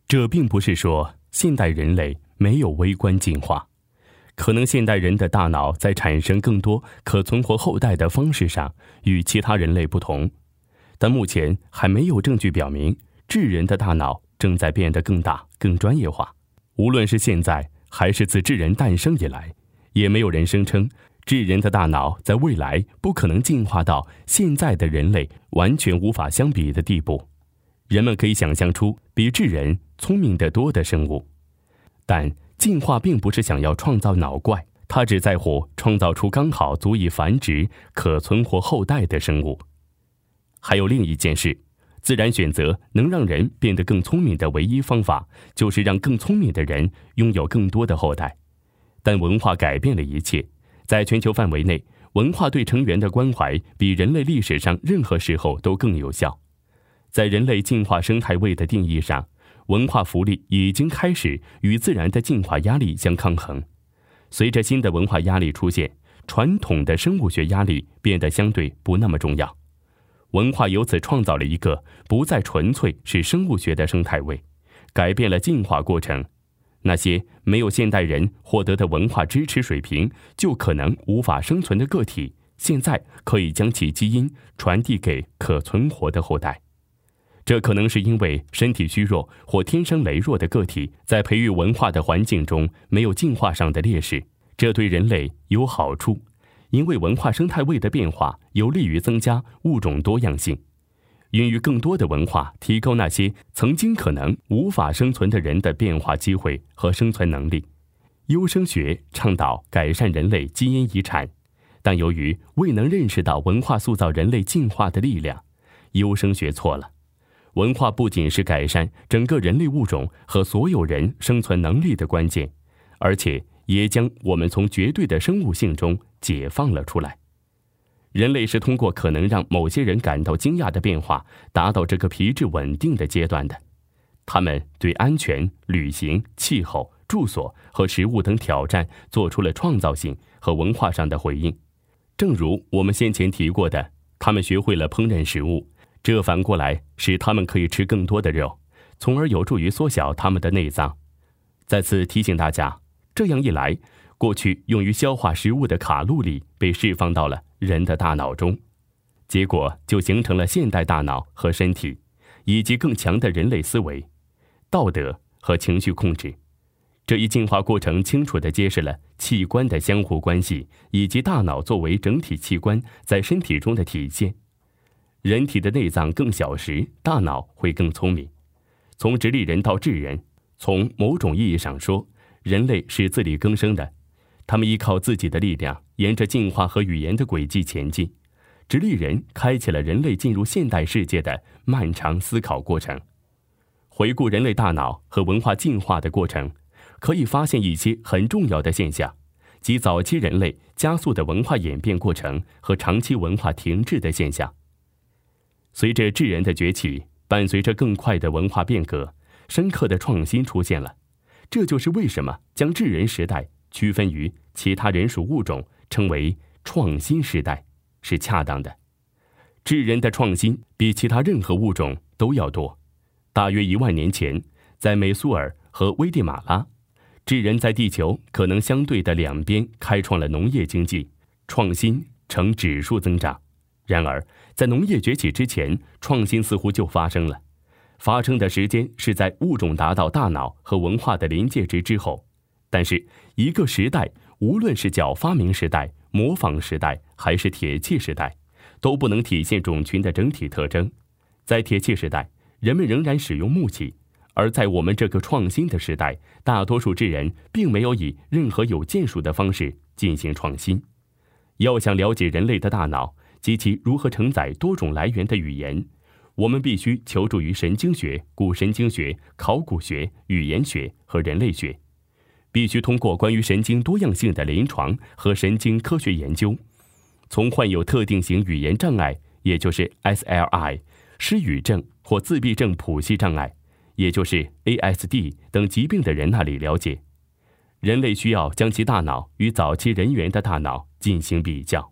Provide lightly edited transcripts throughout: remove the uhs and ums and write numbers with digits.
这并不是说现代人类没有微观进化，可能现代人的大脑在产生更多可存活后代的方式上与其他人类不同，但目前还没有证据表明智人的大脑正在变得更大、更专业化。无论是现在还是自智人诞生以来，也没有人声称智人的大脑在未来不可能进化到现在的人类完全无法相比的地步。人们可以想象出比智人聪明得多的生物，但进化并不是想要创造脑怪，它只在乎创造出刚好足以繁殖、可存活后代的生物。还有另一件事，自然选择能让人变得更聪明的唯一方法，就是让更聪明的人拥有更多的后代。但文化改变了一切，在全球范围内，文化对成员的关怀比人类历史上任何时候都更有效。在人类进化生态位的定义上，文化福利已经开始与自然的进化压力相抗衡。随着新的文化压力出现，传统的生物学压力变得相对不那么重要。文化由此创造了一个不再纯粹是生物学的生态位，改变了进化过程。那些没有现代人获得的文化支持水平就可能无法生存的个体，现在可以将其基因传递给可存活的后代。这可能是因为身体虚弱或天生羸弱的个体在培育文化的环境中没有进化上的劣势，这对人类有好处，因为文化生态位的变化有利于增加物种多样性，孕育更多的文化，提高那些曾经可能无法生存的人的变化机会和生存能力。优生学倡导改善人类基因遗产，但由于未能认识到文化塑造人类进化的力量，优生学错了。文化不仅是改善整个人类物种和所有人生存能力的关键，而且也将我们从绝对的生物性中解放了出来。人类是通过可能让某些人感到惊讶的变化，达到这个皮质稳定的阶段的。他们对安全、旅行、气候、住所和食物等挑战做出了创造性和文化上的回应。正如我们先前提过的，他们学会了烹饪食物，这反过来使他们可以吃更多的肉，从而有助于缩小他们的内脏。再次提醒大家，这样一来，过去用于消化食物的卡路里被释放到了人的大脑中，结果就形成了现代大脑和身体，以及更强的人类思维、道德和情绪控制。这一进化过程清楚地揭示了器官的相互关系，以及大脑作为整体器官在身体中的体现。人体的内脏更小时，大脑会更聪明。从直立人到智人，从某种意义上说，人类是自力更生的，他们依靠自己的力量，沿着进化和语言的轨迹前进。直立人开启了人类进入现代世界的漫长思考过程。回顾人类大脑和文化进化的过程，可以发现一些很重要的现象，即早期人类加速的文化演变过程和长期文化停滞的现象。随着智人的崛起，伴随着更快的文化变革，深刻的创新出现了。这就是为什么将智人时代区分于其他人属物种，称为创新时代，是恰当的。智人的创新比其他任何物种都要多。大约1万年前，在美苏尔和危地马拉，智人在地球可能相对的两边开创了农业经济，创新呈指数增长。然而，在农业崛起之前，创新似乎就发生了。发生的时间是在物种达到大脑和文化的临界值之后。但是，一个时代，无论是叫发明时代、模仿时代，还是铁器时代，都不能体现种群的整体特征。在铁器时代，人们仍然使用木器，而在我们这个创新的时代，大多数智人并没有以任何有建树的方式进行创新。要想了解人类的大脑及其如何承载多种来源的语言，我们必须求助于神经学、古神经学、考古学、语言学和人类学，必须通过关于神经多样性的临床和神经科学研究，从患有特定型语言障碍，也就是 SLI、失语症或自闭症谱系障碍，也就是 ASD 等疾病的人那里了解。人类需要将其大脑与早期人猿的大脑进行比较。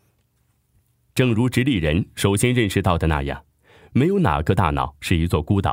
正如直立人首先认识到的那样，没有哪个大脑是一座孤岛，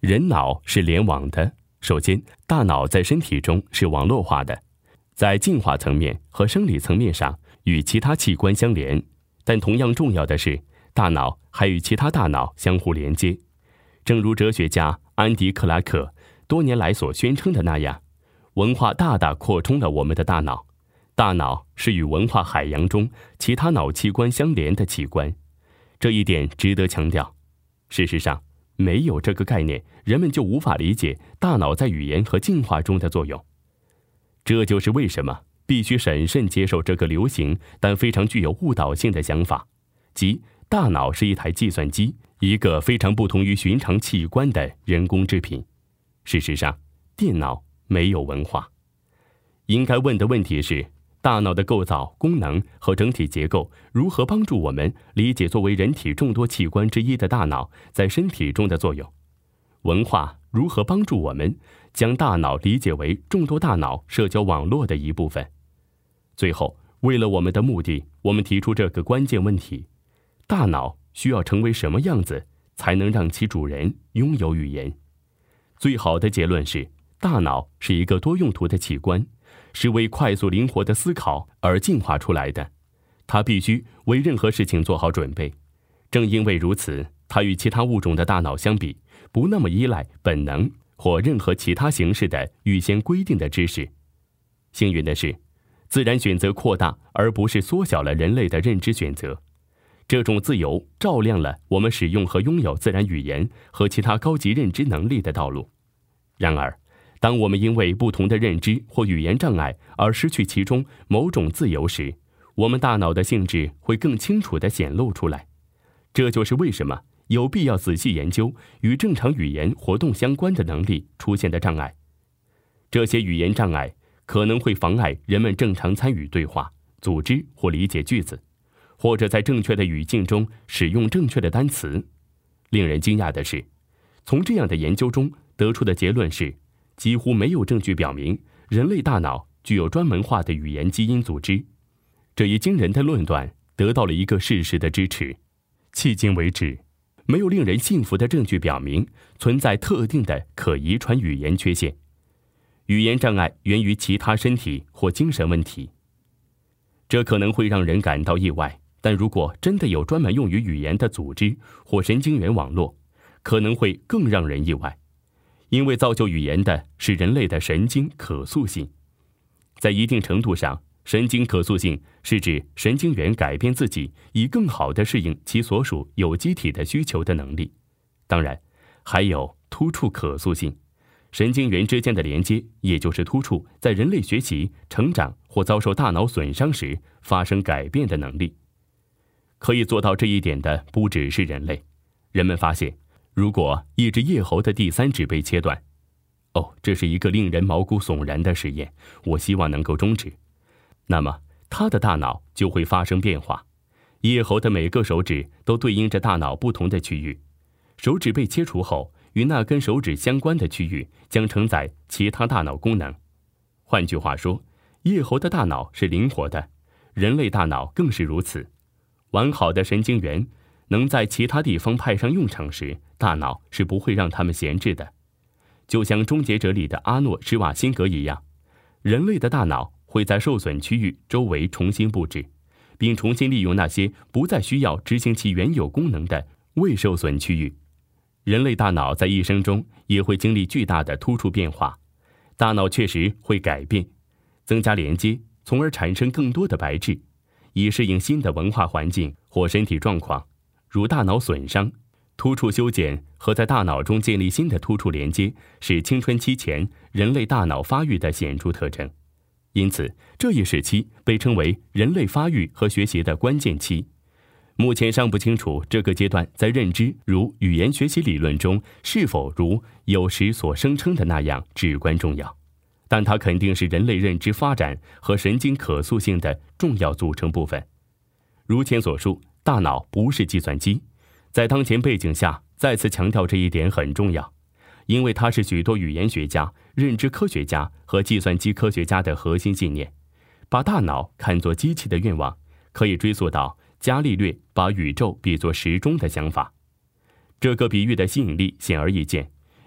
人脑是联网的。首先，大脑在身体中是网络化的，在进化层面和生理层面上与其他器官相连，但同样重要的是，大脑还与其他大脑相互连接。正如哲学家安迪·克拉克多年来所宣称的那样，文化大大扩充了我们的大脑。大脑是与文化海洋中其他脑器官相连的器官，这一点值得强调。事实上，没有这个概念，人们就无法理解大脑在语言和进化中的作用。这就是为什么必须审慎接受这个流行但非常具有误导性的想法，即大脑是一台计算机，一个非常不同于寻常器官的人工制品。事实上，电脑没有文化。应该问的问题是，大脑的构造、功能和整体结构如何帮助我们理解作为人体众多器官之一的大脑在身体中的作用？文化如何帮助我们将大脑理解为众多大脑社交网络的一部分？最后，为了我们的目的，我们提出这个关键问题：大脑需要成为什么样子，才能让其主人拥有语言？最好的结论是，大脑是一个多用途的器官，是为快速灵活的思考而进化出来的，它必须为任何事情做好准备。正因为如此，它与其他物种的大脑相比，不那么依赖本能或任何其他形式的预先规定的知识。幸运的是，自然选择扩大而不是缩小了人类的认知选择。这种自由照亮了我们使用和拥有自然语言和其他高级认知能力的道路。然而，当我们因为不同的认知或语言障碍而失去其中某种自由时，我们大脑的性质会更清楚地显露出来。这就是为什么有必要仔细研究与正常语言活动相关的能力出现的障碍。这些语言障碍可能会妨碍人们正常参与对话、组织或理解句子，或者在正确的语境中使用正确的单词。令人惊讶的是，从这样的研究中得出的结论是，几乎没有证据表明人类大脑具有专门化的语言基因组织。这一惊人的论断得到了一个事实的支持。迄今为止，没有令人信服的证据表明存在特定的可遗传语言缺陷。语言障碍源于其他身体或精神问题。这可能会让人感到意外，但如果真的有专门用于语言的组织或神经元网络，可能会更让人意外。因为造就语言的是人类的神经可塑性。在一定程度上，神经可塑性是指神经元改变自己，以更好地适应其所属有机体的需求的能力。当然，还有突触可塑性，神经元之间的连接，也就是突触在人类学习、成长或遭受大脑损伤时发生改变的能力。可以做到这一点的不只是人类。人们发现，如果一只叶猴的第三指被切断，这是一个令人毛骨悚然的实验，我希望能够终止。那么，它的大脑就会发生变化。叶猴的每个手指都对应着大脑不同的区域。手指被切除后，与那根手指相关的区域将承载其他大脑功能。换句话说，叶猴的大脑是灵活的，人类大脑更是如此。完好的神经元能在其他地方派上用场时，大脑是不会让它们闲置的。就像《终结者》里的阿诺·施瓦辛格一样，人类的大脑会在受损区域周围重新布置，并重新利用那些不再需要执行其原有功能的未受损区域。人类大脑在一生中也会经历巨大的突触变化，大脑确实会改变，增加连接，从而产生更多的白质，以适应新的文化环境或身体状况，如大脑损伤。突触修剪和在大脑中建立新的突触连接是青春期前人类大脑发育的显著特征。因此，这一时期被称为人类发育和学习的关键期。目前尚不清楚这个阶段在认知如语言学习理论中是否如有时所声称的那样至关重要，但它肯定是人类认知发展和神经可塑性的重要组成部分。如前所述，大脑不是计算机。在当前背景下，再次强调这一点很重要，因为它是许多语言学家、认知科学家和计算机科学家的核心信念。把大脑看作机器的愿望，可以追溯到伽利略把宇宙比作时钟的想法。这个比喻的吸引力显而易见，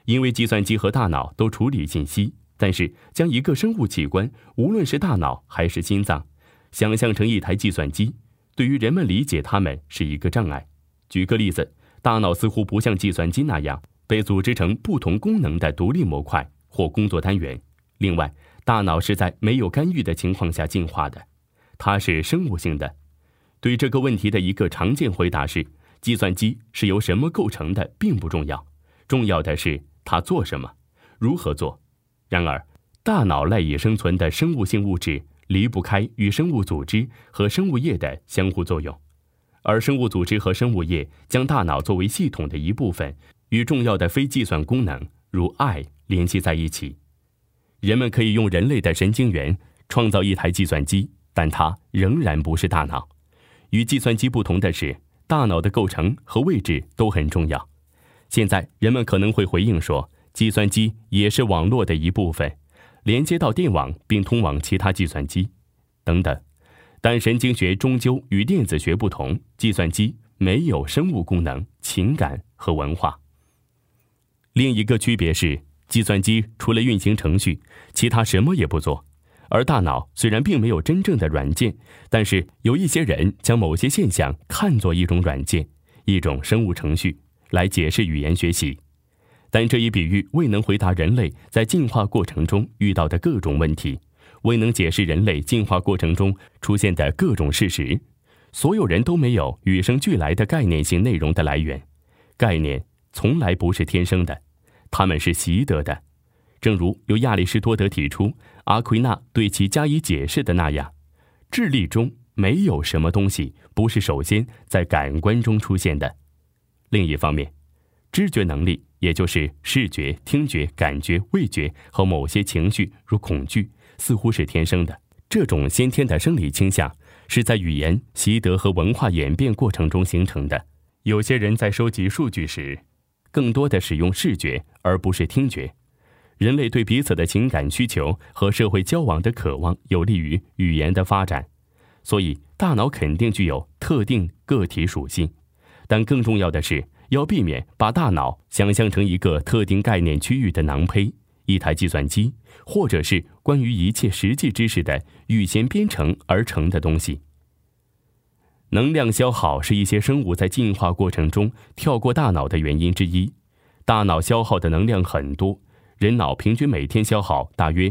因为计算机和大脑都处理信息，但是将一个生物器官，无论是大脑还是心脏，想象成一台计算机，对于人们理解它们是一个障碍。举个例子，大脑似乎不像计算机那样被组织成不同功能的独立模块或工作单元。另外，大脑是在没有干预的情况下进化的，它是生物性的。对这个问题的一个常见回答是，计算机是由什么构成的并不重要，重要的是它做什么，如何做。然而，大脑赖以生存的生物性物质离不开与生物组织和生物液的相互作用，而生物组织和生物液将大脑作为系统的一部分，与重要的非计算功能，如爱联系在一起。人们可以用人类的神经元创造一台计算机，但它仍然不是大脑。与计算机不同的是，大脑的构成和位置都很重要。现在人们可能会回应说，计算机也是网络的一部分，连接到电网并通往其他计算机等等。但神经学终究与电子学不同，计算机没有生物功能、情感和文化。另一个区别是，计算机除了运行程序，其他什么也不做。而大脑虽然并没有真正的软件，但是有一些人将某些现象看作一种软件，一种生物程序，来解释语言学习。但这一比喻未能回答人类在进化过程中遇到的各种问题，未能解释人类进化过程中出现的各种事实。所有人都没有与生俱来的概念性内容的来源，概念从来不是天生的，它们是习得的。正如由亚里士多德提出，阿奎那对其加以解释的那样，智力中没有什么东西不是首先在感官中出现的。另一方面，知觉能力，也就是视觉、听觉、感觉、味觉和某些情绪如恐惧，似乎是天生的。这种先天的生理倾向是在语言、习得和文化演变过程中形成的。有些人在收集数据时，更多的使用视觉而不是听觉。人类对彼此的情感需求和社会交往的渴望有利于语言的发展，所以大脑肯定具有特定个体属性。但更重要的是，要避免把大脑想象成一个特定概念区域的囊胚，一台计算机，或者是关于一切实际知识的预先编程而成的东西。能量消耗是一些生物在进化过程中跳过大脑的原因之一。大脑消耗的能量很多，人脑平均每天消耗大约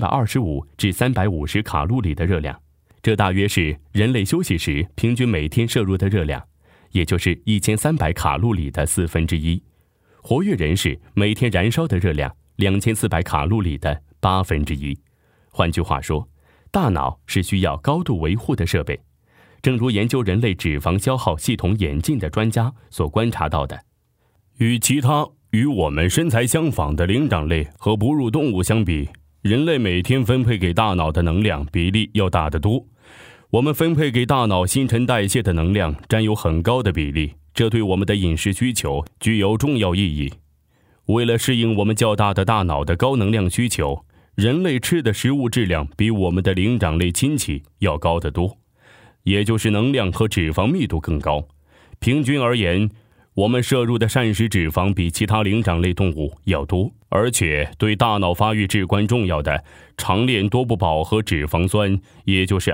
325至350卡路里的热量，这大约是人类休息时平均每天摄入的热量，也就是1300卡路里的1/4。活跃人士每天燃烧的热量2400卡路里的1/8。换句话说，大脑是需要高度维护的设备。正如研究人类脂肪消耗系统演进的专家所观察到的，与我们身材相仿的灵长类和哺乳动物相比，人类每天分配给大脑的能量比例要大得多。我们分配给大脑新陈代谢的能量占有很高的比例，这对我们的饮食需求具有重要意义。为了适应我们较大的大脑的高能量需求，人类吃的食物质量比我们的灵长类亲戚要高得多，也就是能量和脂肪密度更高。平均而言，我们摄入的膳食脂肪比其他灵长类动物要多，而且对大脑发育至关重要的长链多不饱和脂肪酸，也就是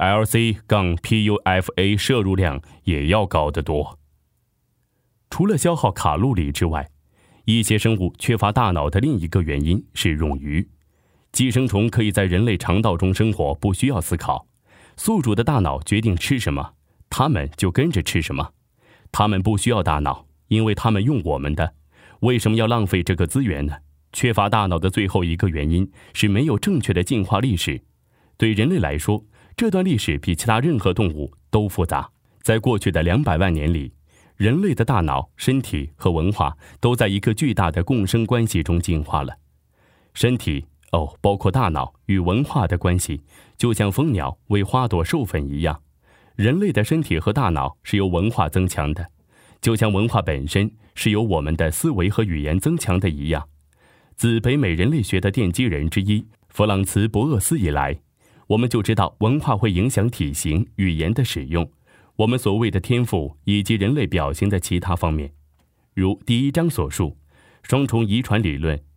LC-PUFA 摄入量也要高得多。除了消耗卡路里之外，一些生物缺乏大脑的另一个原因是冗余。寄生虫可以在人类肠道中生活，不需要思考。宿主的大脑决定吃什么，它们就跟着吃什么。它们不需要大脑，因为它们用我们的。为什么要浪费这个资源呢？缺乏大脑的最后一个原因是没有正确的进化历史。对人类来说，这段历史比其他任何动物都复杂。在过去的200万年里，人类的大脑、身体和文化都在一个巨大的共生关系中进化了。身体包括大脑与文化的关系，就像蜂鸟为花朵授粉一样。人类的身体和大脑是由文化增强的，就像文化本身是由我们的思维和语言增强的一样。自北美人类学的奠基人之一弗朗茨·博厄斯以来，我们就知道文化会影响体型、语言的使用，我们所谓的天赋以及人类表情的其他方面。如第1章所述，双重遗传理论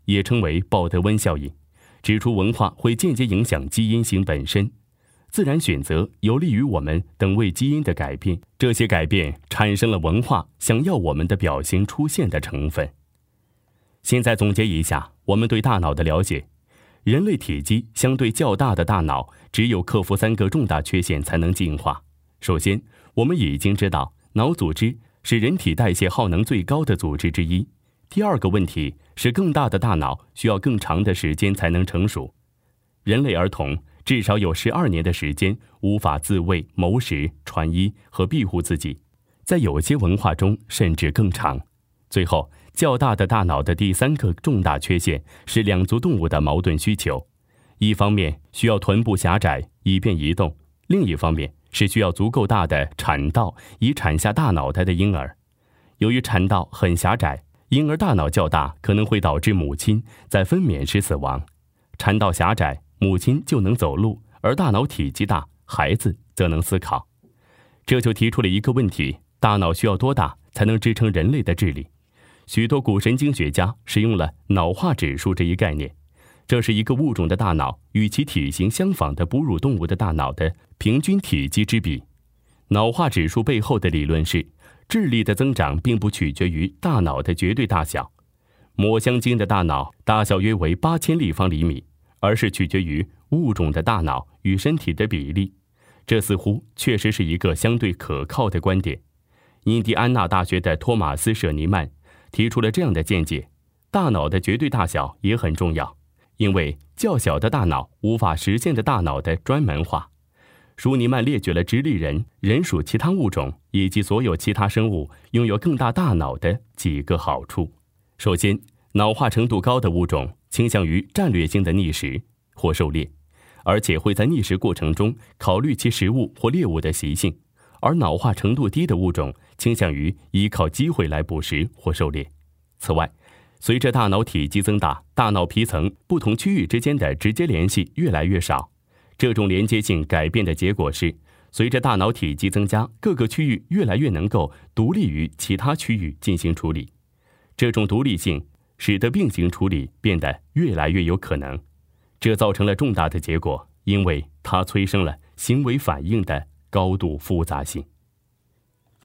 也称为鲍德温效应，指出文化会间接影响基因型本身。自然选择有利于我们等位基因的改变，这些改变产生了文化想要我们的表型出现的成分。现在总结一下我们对大脑的了解。人类体积相对较大的大脑，只有克服3个重大缺陷才能进化。首先，我们已经知道脑组织是人体代谢耗能最高的组织之一。第二个问题是，更大的大脑需要更长的时间才能成熟。人类儿童至少有12年的时间无法自卫、谋食、穿衣和庇护自己，在有些文化中甚至更长。最后，较大的大脑的第3个重大缺陷是两足动物的矛盾需求，一方面需要臀部狭窄以便移动，另一方面是需要足够大的产道以产下大脑袋的婴儿。由于产道很狭窄，婴儿大脑较大可能会导致母亲在分娩时死亡。产道狭窄，母亲就能走路，而大脑体积大，孩子则能思考。这就提出了一个问题：大脑需要多大才能支撑人类的智力？许多古神经学家使用了脑化指数这一概念，这是一个物种的大脑与其体型相仿的哺乳动物的大脑的平均体积之比。脑化指数背后的理论是，智力的增长并不取决于大脑的绝对大小。抹香鲸的大脑大小约为8000立方厘米，而是取决于物种的大脑与身体的比例。这似乎确实是一个相对可靠的观点。印第安纳大学的托马斯·舍尼曼提出了这样的见解：大脑的绝对大小也很重要，因为较小的大脑无法实现的大脑的专门化。舒尼曼列举了直立人、人属其他物种以及所有其他生物拥有更大大脑的几个好处。首先，脑化程度高的物种倾向于战略性的觅食或狩猎，而且会在觅食过程中考虑其食物或猎物的习性，而脑化程度低的物种倾向于依靠机会来捕食或狩猎。此外，随着大脑体积增大，大脑皮层不同区域之间的直接联系越来越少。这种连接性改变的结果是，随着大脑体积增加，各个区域越来越能够独立于其他区域进行处理。这种独立性使得并行处理变得越来越有可能。这造成了重大的结果，因为它催生了行为反应的高度复杂性。